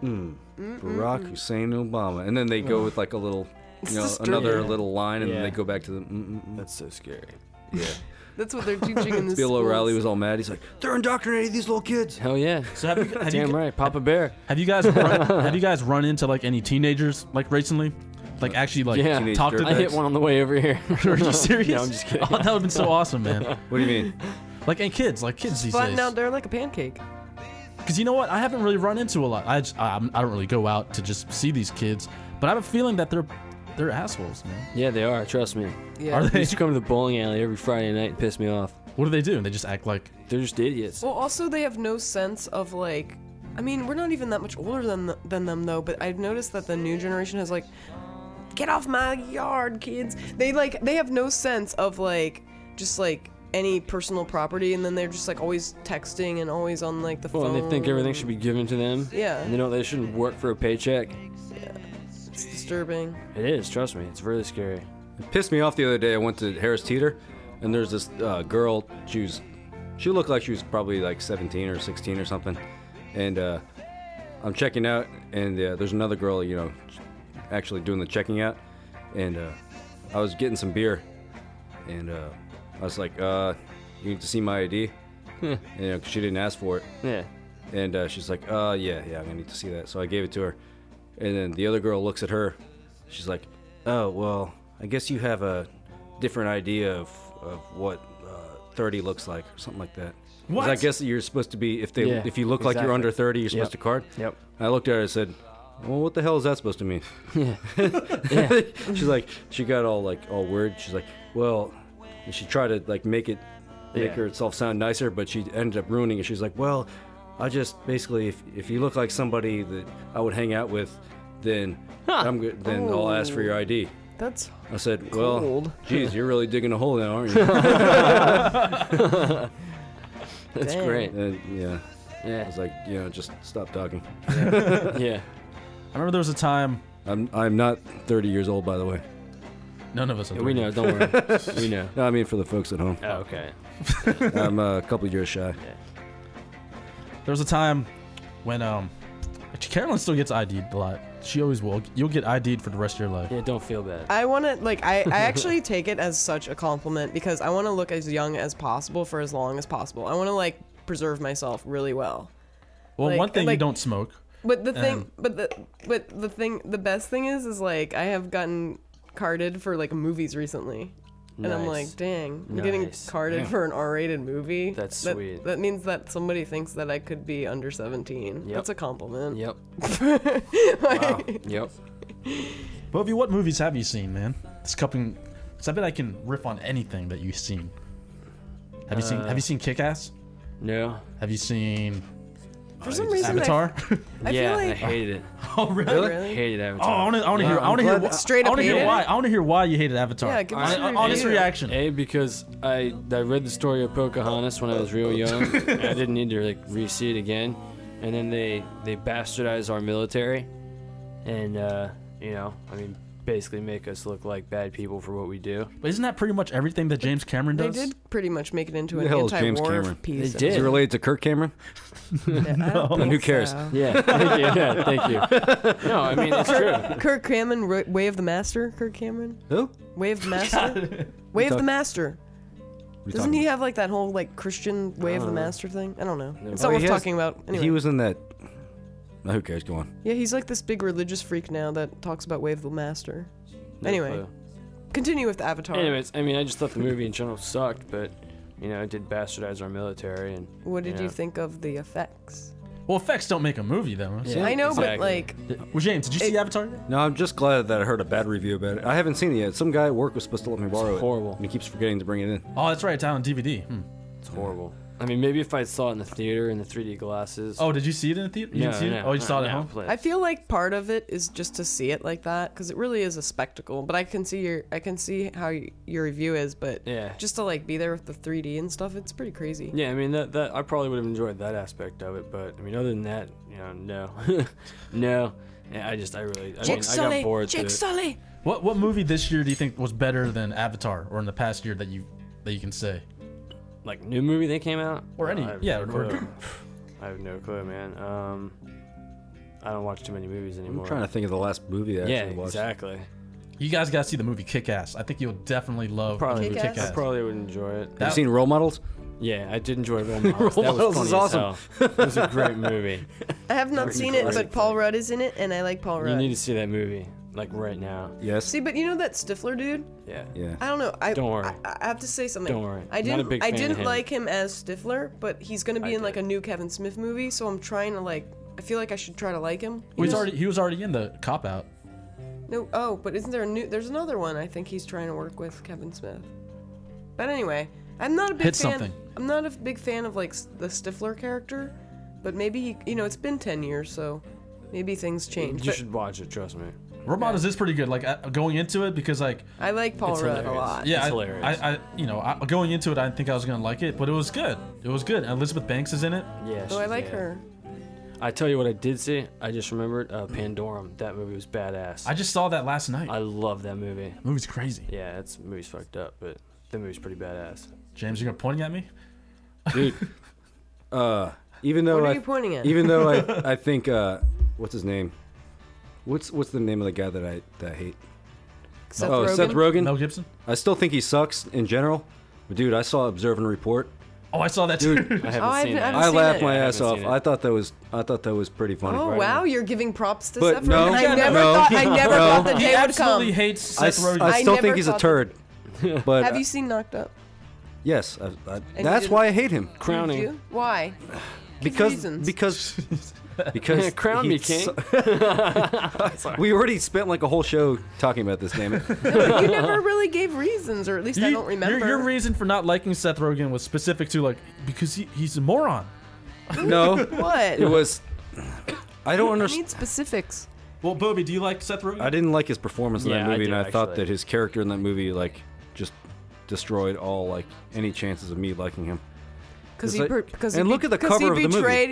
Barack Hussein Obama, and then they go with like a little, another disturbing. little line, and then Yeah. they go back to the. That's so scary. Yeah. That's what they're teaching in the Bill schools. O'Reilly was all mad. He's like, they're indoctrinating these little kids. Hell yeah. So have you Damn right, Papa Bear. have you guys run into like any teenagers like recently? Like actually like Yeah. Teenage talk to dirtbags. I hit one on the way over here. Are you serious? No, I'm just kidding. Oh, that would have been so awesome, man. What do you mean? Like and kids these Flattened days. out there like a pancake. Because you know what, I haven't really run into a lot. I don't really go out to just see these kids, but I have a feeling that they're assholes, man. Yeah, they are. Trust me. Yeah. Are They they? used to come to the bowling alley every Friday night and piss me off. What do they do? They just act like. They're just idiots. Well, also they have no sense of like. I mean, we're not even that much older than them though. But I've noticed that the new generation has like, get off my yard, kids. They have no sense of like just like any personal property, and then they're just like always texting and always on like the Well, phone. and they think everything should be given to them. Yeah. And they know they shouldn't work for a paycheck. It's disturbing. It is. Trust me. It's really scary. It pissed me off the other day. I went to Harris Teeter, and there's this girl. She looked like she was probably like 17 or 16 or something. And I'm checking out, and there's another girl, actually doing the checking out. And I was getting some beer, and I was like, "You need to see my ID," and, 'cause she didn't ask for it. Yeah. And she's like, yeah, I'm gonna need to see that. So I gave it to her. And then the other girl looks at her. She's like, oh, well, I guess you have a different idea of what 30 looks like, or something like that. 'Cause What? I guess that you're supposed to be, if Yeah, you look like you're exactly. under 30, you're supposed to card. Yep. I looked at her and said, well, what the hell is that supposed to mean? Yeah. Yeah. She's like, she got all weird. She's like, well, and she tried to like make Yeah. herself sound nicer, but she ended up ruining it. She's like, well, I just basically, if you look like somebody that I would hang out with, then I'm good. Then I'll ask for your ID. That's I said, well, cold. geez, you're really digging a hole now, aren't you? That's Dang. great. And yeah, I Yeah. was like, just stop talking. Yeah. I remember there was a time. I'm not 30 years old, by the way. None of us. Are We 30. know. Don't worry. We know. No, I mean for the folks at home. Oh, okay. I'm a couple years shy. There was a time when Carolyn still gets ID'd a lot. She always will. You'll get ID'd for the rest of your life. Yeah. Don't feel bad. I want to like I actually take it as such a compliment because I want to look as young as possible for as long as possible. I want to like preserve myself really well. Well, Like- one thing you like- don't smoke. But the thing, the best thing is like I have gotten carded for like movies recently, and I'm Nice. like, dang, I'm getting Nice. carded Damn. for an R-rated movie. That's That- sweet. That means that somebody thinks that I could be under 17. Yep. That's a compliment. Yep. Wow. Yep. Bovey, what movies have you seen, man? It's coming. I bet I can riff on anything that you've seen. Have you seen Kick-Ass? No. Have you seen For some reason, Avatar? I yeah. feel I like hated it. Oh, really? really? Hated Oh, Avatar. I want to hear. Yeah, I want to I'm hear. glad- Straight I up want to hear hated why. it? I want to hear why you hated Avatar. Yeah, give us a Honest review. reaction. A, because I read the story of Pocahontas when I was real young. And I didn't need to like re-see it again. And then they bastardized our military, and I mean, basically make us look like bad people for what we do. But isn't that pretty much everything that James Cameron They does? did pretty much make it into Who an the hell is James anti-war Cameron? piece. They Is did. it related to Kirk Cameron? And who cares? Yeah. Thank you. Yeah. Thank you. No, I mean it's true. Kirk Cameron, Way of the Master. Kirk Cameron, Who? Way of the Master. Way of the talking- Master. Doesn't he have like that whole like Christian Way of the Master thing? I don't know. It's Oh, not he worth has- talking about. Anyway. He was in that. No, who cares? Go on. Yeah, he's like this big religious freak now that talks about Way of the Master. No Anyway. clue. Continue with Avatar. Anyways, I mean, I just thought the movie in general sucked, but it did bastardize our military, and What did you Yeah. think of the effects? Well, effects don't make a movie, though. Yeah. I know, exactly. but like, Well, James, did you see Avatar yet? No, I'm just glad that I heard a bad review about it. I haven't seen it yet. Some guy at work was supposed to let me borrow it. horrible. And he keeps forgetting to bring it in. Oh, that's right. It's out on DVD. It's horrible. I mean, maybe if I saw it in the theater in the 3D glasses. Oh, did you see it in the theater? You no, didn't see it? no, Oh, you saw it at no, home? please. I feel like part of it is just to see it like that because it really is a spectacle. But I can see how your review is, but Yeah. just to like be there with the 3D and stuff, it's pretty crazy. Yeah, I mean that I probably would have enjoyed that aspect of it, but I mean other than that, no, no. Yeah, I got bored. Jake with it. Sully. Well, What movie this year do you think was better than Avatar, or in the past year that you can say? Like new movie that came out? Or any, I have yeah. no clue. I have no clue, man. I don't watch too many movies anymore. I'm trying to think of the last movie I actually watched. Exactly. You guys got to see the movie Kick-Ass. I think you'll definitely love the movie Kick-Ass? Kick-Ass. I probably would enjoy it. Have you seen Role Models? Yeah, I did enjoy Role Models. Role That was Models funny is as awesome. hell. It was a great movie. I have not seen it, but Paul Rudd is in it, and I like Paul You Rudd. need to see that movie, like right now. Yes. See, but you know that Stifler dude? Yeah. Yeah. I don't know. Don't worry. I have to say something. Don't worry. I Not a didn't. big I fan of didn't him. like him as Stifler, but he's gonna be I in like did. a new Kevin Smith movie, so I'm trying to like. I feel like I should try to like him. He was already in the Cop Out. No. Oh, but isn't there a new? There's another one. I think he's trying to work with Kevin Smith. But anyway, I'm not a big Hit fan. something. I'm not a big fan of like the Stifler character, but maybe it's been 10 years, so maybe things change. You But should watch it, trust me. Role Models is pretty good. Like going into it, because like I like Paul It's Rudd a hilarious. lot. yeah, It's I, hilarious. going into it, I didn't think I was gonna like it, but it was good. It was good. And Elizabeth Banks is in it. Yeah. Oh, I she's- like yeah. her. I tell you what I did see. I just remembered Pandorum. That movie was badass. I just saw that last night. I love that movie. The movie's crazy. Yeah, that movie's fucked up, but that movie's pretty badass. James, you're pointing at me? Dude. Even though What are I you pointing at? even though I think what's his name? What's the name of the guy that I hate? Seth oh, Rogen? Seth Rogen. Mel Gibson? I still think he sucks in general. But dude, I saw Observe and Report. Oh, I saw that too. Dude, I haven't I seen haven't- that. I I seen laughed it. my I ass haven't off. seen it. I thought that was pretty funny. Oh Right wow, on. you're giving props to But Seth no, Rogen. I no, never no, thought the He day would absolutely come. hates I, Seth Rogen. I I still never think he's a thought turd. But Have you seen Knocked Up? yes, you that's didn't- why I hate him. Crowning. You? Why? Give Because reasons. because Crown me, he king. we already spent like a whole show talking about this. Damn it! No, but you never really gave reasons, or at least I don't remember. Your reason for not liking Seth Rogen was specific to like because he's a moron. No, What? it was. I don't I understand. need specifics. Well, Bobby, do you like Seth Rogen? I didn't like his performance in Yeah, that I movie, do, and I thought actually. that his character in that movie like just destroyed all like any chances of me liking him. Because It's he, like- because and he, look at the 'cause cover he of the movie. betrayed,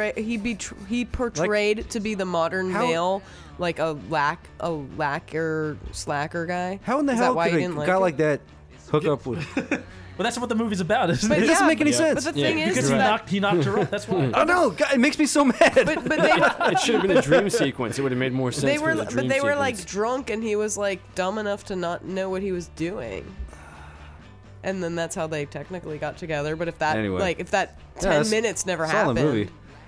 he portrayed to be the modern How- male, like a slacker guy. How in the Is hell that why could you a didn't guy it? like that hook up with? But that's what the movie's about, isn't But it? It doesn't yeah, make any yeah. sense. But the Yeah, thing is, Because is he that knocked her up. That's why. I know. God, it makes me so mad. but they It should have been a dream sequence. It would have made more sense. they if were it was a dream but they were like sequence. drunk, and he was like dumb enough to not know what he was doing. And then that's how they technically got together. But if that Anyway. if that Yeah, 10 that's- minutes never I saw happened, the movie.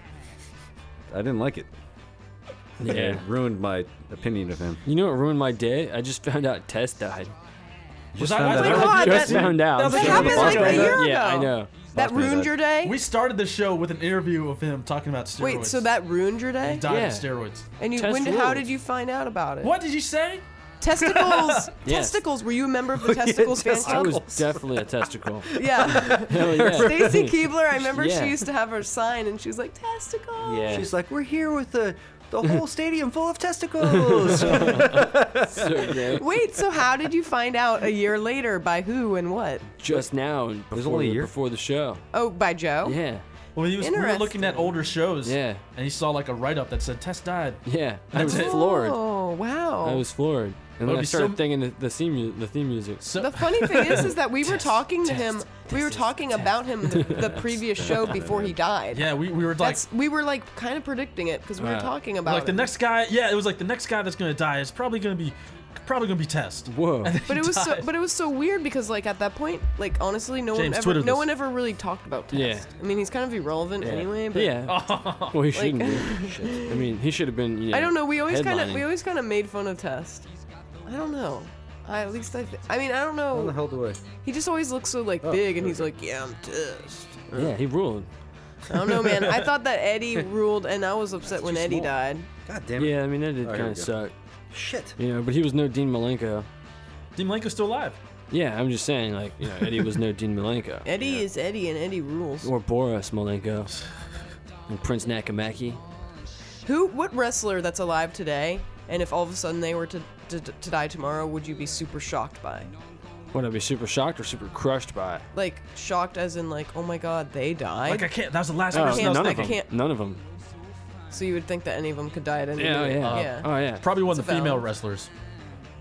I didn't like it. Yeah. It ruined my opinion of him. You know what ruined my day? I just found out Tess died. Was found I out. Oh my God, just that- found out. that was That That happened like a year Yeah, I ago. know. that Boss man ruined died. your day. We started the show with an interview of him talking about steroids. Wait, so that ruined your he day? died Yeah. of steroids. And you, Test how rules. did you find out about it? What did you say? Testicles. Yes. Testicles. Were you a member of the Testicles fan I club? was definitely a testicle. Yeah. Hell yeah. Stacy Keebler, I remember Yeah. she used to have her sign, and she was like, testicles. Yeah. She's like, we're here with the whole stadium full of testicles. so great. Wait, so how did you find out a year later by who and what? Just now, and was before, only a year? before the show. Oh, by Joe? Yeah. Well, we were looking at Interesting. older shows. Yeah. And he saw like a write-up that said Tess died. Yeah. I was That's it. floored. Oh, wow. I was floored. And Well, then I it'd be started so- thinking the theme music. So The funny thing is that we were talking to him. We were talking about him the previous show before he died. yeah, we were like We were like kind of predicting it because we were talking about like the it. next guy. Yeah, it was like the next guy that's gonna die is probably gonna be Test. Whoa. But it was so weird because like at that point, like honestly, James, Twitter this. one ever really talked about Test. Yeah. I mean, he's kind of irrelevant anyway. But Yeah. Well, he shouldn't be. Shit. I mean, he should have been. You know, I don't know. We always headlining. kind of made fun of Test. I don't know. I mean, I don't How the know. hell do I? He just always looks so like big, and he's like, yeah, I'm Test. Yeah, he ruled. I don't know, man. I thought that Eddie ruled, and I was upset when Eddie small. died. God damn it. Yeah, I mean that did Oh, here kind we of go. suck. Shit. You know, but he was no Dean Malenko. Dean Malenko's still alive. Yeah, I'm just saying, like, you know, Eddie was no Dean Malenko. Eddie is Eddie, and Eddie rules. Or Boris Malenko. And Prince Nakamaki. What wrestler that's alive today, and if all of a sudden they were to die tomorrow, would you be super shocked by? Would I be super shocked or super crushed by? Like shocked as in like, oh my god, they died. Like I can't. That was the last Oh, person. can't- I none was of them. thinking. can't- None of them. So you would think that any of them could die at any Yeah, minute. yeah. Yeah. Oh, yeah. Probably one of It's the a female valid- wrestlers.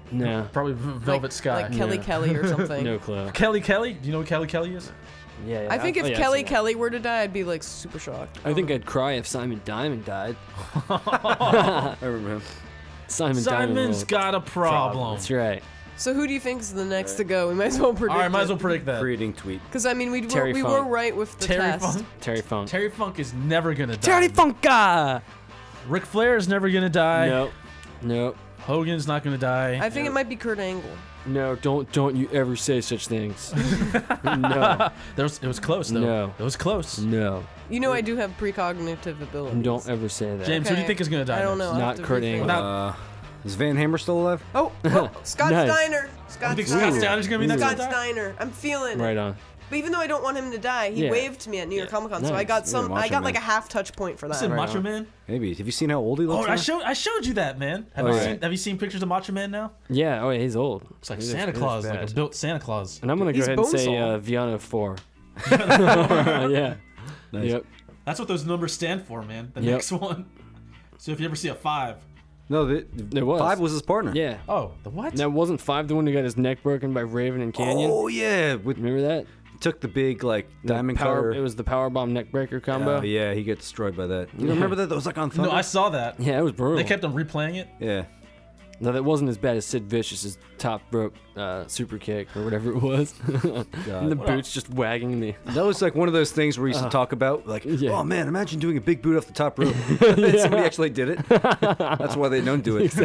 No. Probably Velvet Sky. Like Kelly Kelly or something. No clue. Kelly Kelly? Do you know what Kelly Kelly is? Yeah. I think if I've Kelly seen that. Kelly were to die, I'd be like super shocked. I think I'd cry if Simon Diamond died. I remember him. Simon Diamond. Simon's will- got a problem. That's right. So who do you think's the next to go? We might as well predict. All right, might as well predict that. Creating tweet. Because I mean, we Terry were Funk. right with the Terry test. Funk. Terry Funk. Terry Funk is never gonna die. Terry Funka! Ric Flair is never gonna die. Nope. Nope. Hogan's not gonna die. I think it might be Kurt Angle. No, don't you ever say such things. No. It was close though. No. It was close. No. You know I do have precognitive abilities. Don't ever say that. James, who do you Okay. think is gonna die? I don't next? know. I'll Not have to Kurt rethink. Angle. Without- Is Van Hammer still alive? Oh, Scott Nice. Steiner. You Scott think Scott Steiner. Steiner's gonna be next? Scott to die? Steiner. I'm feeling Right it. on. But even though I don't want him to die, he Yeah. waved to me at New York Comic Con, so I Nice. got some. Yeah, Macho I got like a Man. half touch point for that. Listen, Right Macho on. Man. Maybe. Have you seen how old he looks? Oh, now? I showed you that, man. Have Oh, you yeah. seen? Have you seen pictures of Macho Man now? Yeah, oh yeah, he's old. It's like He Santa looks Claus, like bad. a built Santa Claus. And I'm gonna go He's ahead and say Bonesaw. Viana 4. Yeah. Nice. Yep. That's what those numbers stand for, man. The Yep. next one. So if you ever see a 5, No, There was. 5 was his partner. Yeah. oh, the what? Now wasn't 5 the one who got his neck broken by Raven and Canyon? Oh yeah, Remember that? took the big like diamond Power. cutter. It was the powerbomb neckbreaker combo. Oh yeah, he got destroyed by that. You remember that? That was like on Thunder. No, I saw that. Yeah, it was brutal. They kept on replaying it. Yeah. No, that wasn't as bad as Sid Vicious's top rope super kick or whatever it was. And the boots just wagging the. That was like one of those things where we used to talk about, like, Yeah. oh man, imagine doing a big boot off the top rope. And somebody actually did it. That's why they don't do it.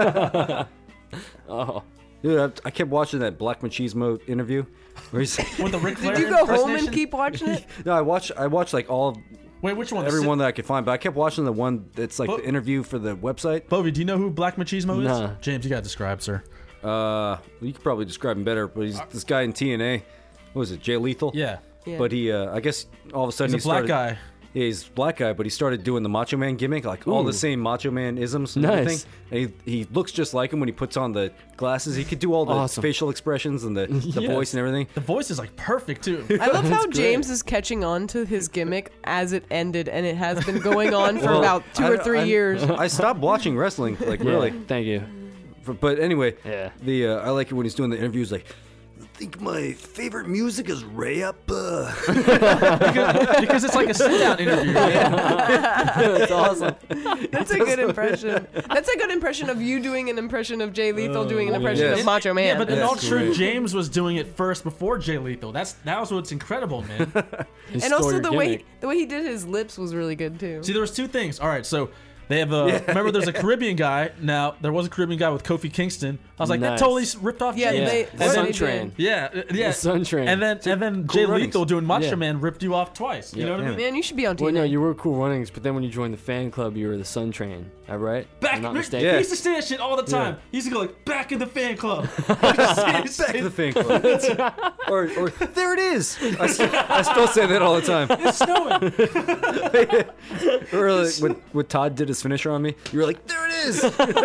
Oh. Dude, I kept watching that Black Machismo interview. Where he's, With the Ric Flair Did you go home and impersonation? keep watching it? no, I watched like all Wait, which one? every one that I could find, but I kept watching the one that's like But- the interview for the website. Bovey, do you know who Black Machismo is? Nah. James, you gotta describe, sir. You could probably describe him better, but he's this guy in TNA. What was it, Jay Lethal? Yeah. Yeah. But he, I guess, all of a sudden He's a black started, guy. Yeah, he's a black guy, but he started doing the Macho Man gimmick, like all the same Macho Man isms and Nice. everything. And he looks just like him when he puts on the glasses. He could do all the Awesome. facial expressions and the Yes. voice and everything. The voice is like perfect too. I love how great. James is catching on to his gimmick as it ended, and it has been going on for Well, about 2 or 3 years. I stopped watching wrestling, like Yeah, really. Thank you. But anyway, Yeah. the I like it when he's doing the interviews, like, I think my favorite music is Ray Up. because it's like a sit-down interview. That's awesome. That's a good impression. That's a good impression of you doing an impression of Jay Lethal doing an impression yes. of Macho Man. Yeah, but in all That's truth, great. James was doing it first before Jay Lethal. That was what's incredible, man. His and also story the gimmick. way he did his lips was really good too. See, there was two things. All right, so they have remember there's a Caribbean guy. Now there was a Caribbean guy with Kofi Kingston. I was like, that Nice. totally ripped off Yeah, James. they- and what then, they Train. yeah. Sun Train. And then Cool Jay Runnings. Lethal doing Macho Yeah. Man ripped you off twice. You know what I mean? Man, you should be on TNA. Well, no, you were Cool Runnings, but then when you joined the fan club, you were the Sun Train. All right? Back, I'm not Rick, mistaken. he used to say that shit all the time. Yeah. He used to go like, back in the fan club. Back to the fan club. or there it is. I still say that all the time. It's snowing. Or like, when Todd did his finisher on me, you were like, there it is.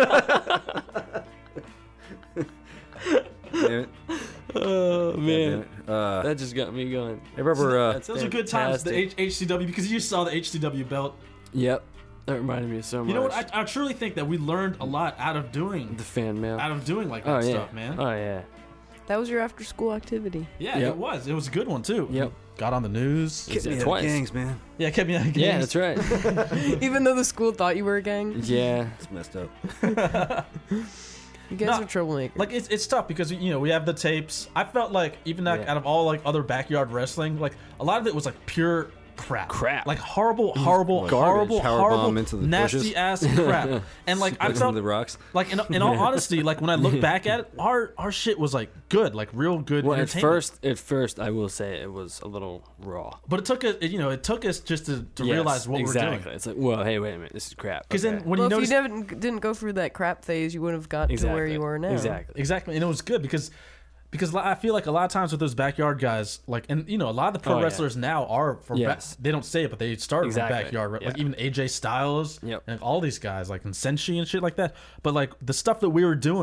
Damn it. Oh, Damn man. it. That just got me going. I remember. That's Those are good times. The fantastic. HCW, because you saw the HCW belt. Yep. That reminded me of so much. You know what? I truly think that we learned a lot out of doing The fan mail. like Oh, that yeah. stuff, man. Oh, yeah. That was your after school activity. Yeah, Yep. it was. It was a good one too. Yep. Got on the news. Get me out of Twice. gangs, man. Yeah, kept me out of Yeah, games. that's right. Even though the school thought you were a gang, Yeah. It's messed up. you guys No, are troublemakers. Like it's tough because we have the tapes. I felt like even Yeah. out of all like other backyard wrestling, like a lot of it was like pure crap. Like horrible, Garbage. horrible, Powerbomb into the nasty bushes. ass crap. And like I Like felt the rocks. like in all honesty, like when I look back at it, our shit was like good, like real good Well, entertainment. at first, I will say it was a little raw. But it took us just to realize what exactly. we're doing. It's like, well, hey, wait a minute, this is crap. Because Okay. then when well, you if notice you didn't go through that crap phase, you wouldn't have got to where you are now. Exactly. and it was good because I feel like a lot of times with those backyard guys, like, and a lot of the pro Oh, yeah. wrestlers now are from Yes. they don't say it, but they started Exactly. from backyard, like Yeah. even AJ Styles, Yep. and all these guys, like and Senshi and shit like that. But like the stuff that we were doing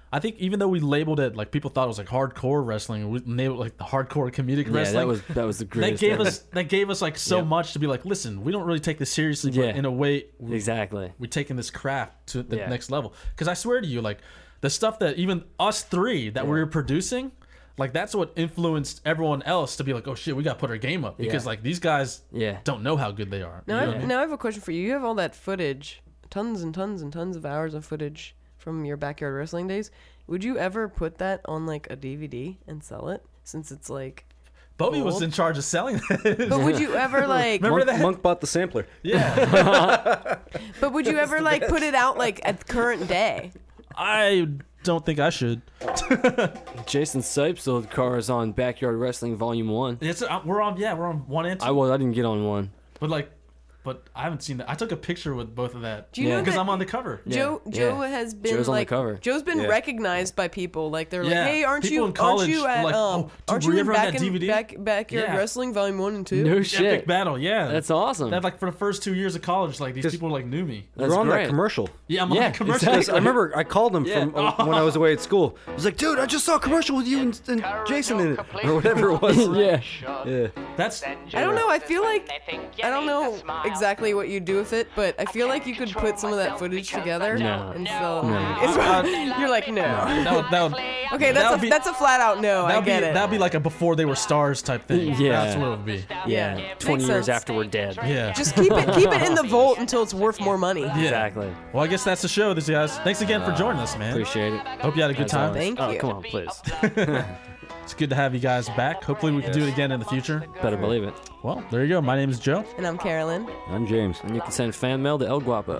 I think even though we labeled it like people thought it was like hardcore wrestling, we labeled it like the hardcore comedic wrestling. that was the greatest. That gave us like so much to be like, listen, we don't really take this seriously, but in a way, exactly, we're taking this craft to the next level. Because I swear to you, like the stuff that even us three that we were producing, like that's what influenced everyone else to be like, oh shit, we got to put our game up because like these guys don't know how good they are. Now I have a question for you. You have all that footage, tons and tons and tons of hours of footage from your backyard wrestling days. Would you ever put that on like a DVD and sell it, since it's like Bobby was in charge of selling it? But would you ever like Monk bought the sampler. Yeah. But would you ever like put it out like at current day? I don't think I should. Jason Sipes sold cars on Backyard Wrestling Volume 1. We're on 1 and 2. I didn't get on 1. But I haven't seen that. I took a picture with both of that. Do you know because that I'm on the cover. Joe has been Joe's like on the cover. Joe's been recognized by people. Like they're like, hey, aren't people you in college at like, aren't were you you in ever on that DVD? Backyard Wrestling Volume 1 and 2? No shit. Epic Battle, yeah. That's awesome. That like for the first 2 years of college, like these people like knew me. You're on that commercial. Yeah, I'm on the commercial. Exactly. I remember I called him from when I was away at school. I was like, dude, I just saw a commercial with you and Jason in it, or whatever it was. Yeah. That's. I don't know. I feel like I don't know exactly what you do with it, but I feel like you could put some of that footage together and sell. You're like, no. Okay, that's a flat out no. I get it. That'd be like a before they were stars type thing. Yeah. That's what it would be. Yeah. 20 Makes years sense. after we're dead. Yeah. Just keep it in the vault until it's worth more money. Yeah. Exactly. Well, I guess that's the show, these guys. Thanks again for joining us, man. Appreciate it. Hope you had a good As time. always. Thank you. Oh, come on, please. It's good to have you guys back. Hopefully we can do it again in the future. Better believe it. Well, there you go. My name is Joe. And I'm Carolyn. I'm James. And you can send fan mail to El Guapo.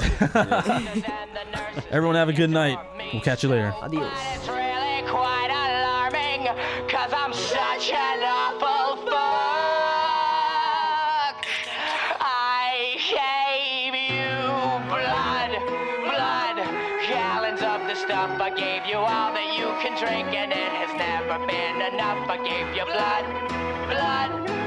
Everyone have a good night. We'll catch you later. Adios. It's really quite alarming, 'cause I'm such an awful fuck. I gave you blood, gallons of the stuff. I gave you all that you can drink, and it has never been enough. I gave you blood.